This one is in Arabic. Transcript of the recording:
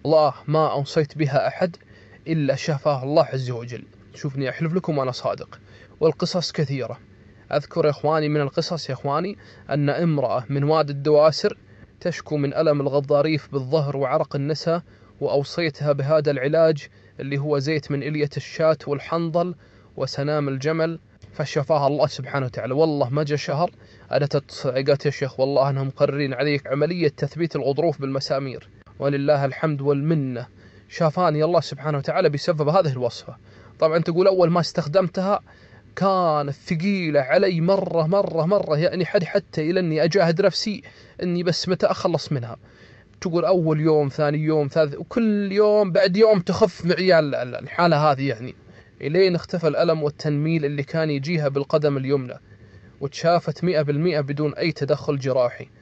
والله ما أوصيت بها أحد إلا شفاه الله عز وجل. شوفني أحلف لكم وأنا صادق. والقصص كثيرة. أذكر يا إخواني من القصص يا إخواني أن امرأة من وادي الدواسر تشكو من ألم الغضاريف بالظهر وعرق النسا، وأوصيتها بهذا العلاج اللي هو زيت من إلية الشاة والحنظل وسنام الجمل، فشفاها الله سبحانه وتعالى. والله ما جاء شهر أتت قالت يا شيخ والله أنهم مقررين عليك عملية تثبيت الغضروف بالمسامير، ولله الحمد والمنة شافاني الله سبحانه وتعالى بسبب هذه الوصفة. طبعا تقول أول ما استخدمتها كانت ثقيلة علي مرة، يعني حتى إلى أني أجاهد نفسي أني بس متى أخلص منها. تقول أول يوم ثاني يوم ثالث، وكل يوم بعد يوم تخف معي الحالة هذه، يعني إلين اختفى الألم والتنميل اللي كان يجيها بالقدم اليمنى، وتشافت 100% بدون أي تدخل جراحي.